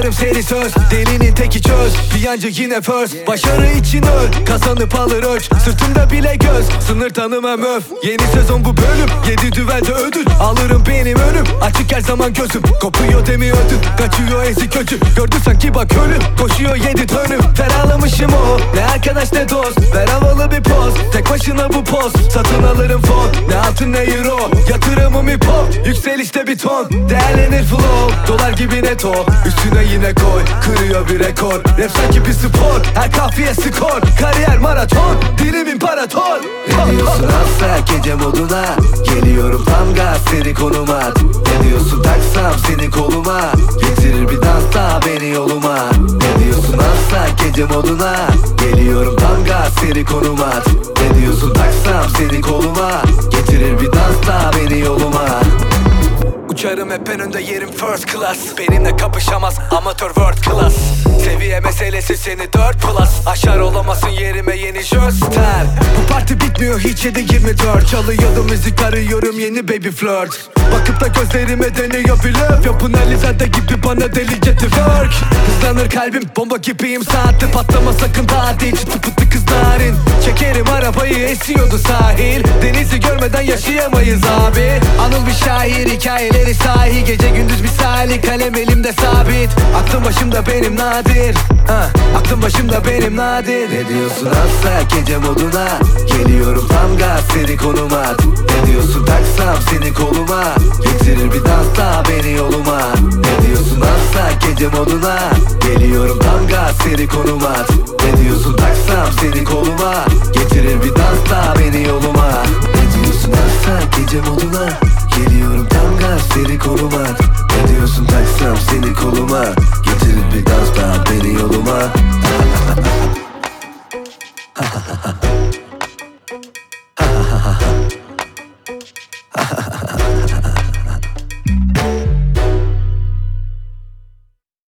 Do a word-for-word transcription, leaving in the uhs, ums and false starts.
yazarım seri söz, delinin teki çöz. Piyancı yine first, başarı için öl, kazanıp alır ölç. Sırtımda bile göz, sınır tanımam öf. Yeni sezon bu bölüm, yedi düvelde ödül. Alırım benim önüm, açık her zaman gözüm. Kopuyor demiyordun, kaçıyor ezik öcü. Gördü sanki bak ölüm, koşuyor yedi dönüm. Ferahlamışım o, ne arkadaş ne dost. Ver havalı bir poz, tek başına bu poz. Satın alırım fon, ne altın ne euro. Yatırımım hip hop, yükselişte bir ton. Değerlenir flow, dolar gibi neto. Üstüne yine koy, kırıyor bir rekor. Rap sanki bir spor, her kafiye skor. Kariyer maraton, dilim imparator. Ne diyorsun asla gece moduna? Geliyorum tam gaz seni konuma. Ne diyorsun taksam seni koluma? Getirir bir dans daha beni yoluma. Ne diyorsun asla gece moduna? Geliyorum tam gaz seni konuma. Ne diyorsun taksam seni koluma? Getirir bir dans daha beni yoluma. Uçarım hep en önde, yerim first class. Benimle kapışamaz amatör world class. Seviye meselesi seni dört plus. Aşar olamazsın yerime yeni jöster. Bu parti bitmiyor hiç, yedi yirmi dört. Çalıyordum müzik, arıyorum yeni baby flirt. Bakıp da gözlerime deniyor bir löv. Yapın Alizade gibi bana delice twerk. Hızlanır kalbim, bomba gibiyim saatli. Patlama sakın daha değil, çıtı pıtı kız narin. Çekerim arabayı, esiyordu sahil. Denizi görmeden yaşayamayız abi. Anıl bir şair, hikayeleri sahi. Gece gündüz misali, kalem elimde sabit. Aklım başımda benim nadir, ha, aklım başımda benim nadir. Ne diyorsun asla gece moduna? Geliyorum tam gaz seni konuma. Ne diyorsun taksam seni koluma? Getirir bir dans daha beni yoluma. Ne diyorsun asla gece moduna? Geliyorum tam gaz seni konuma. Ne diyorsun taksam seni koluma? Getirir bir dans daha beni yoluma. Ne diyorsun asla gece moduna?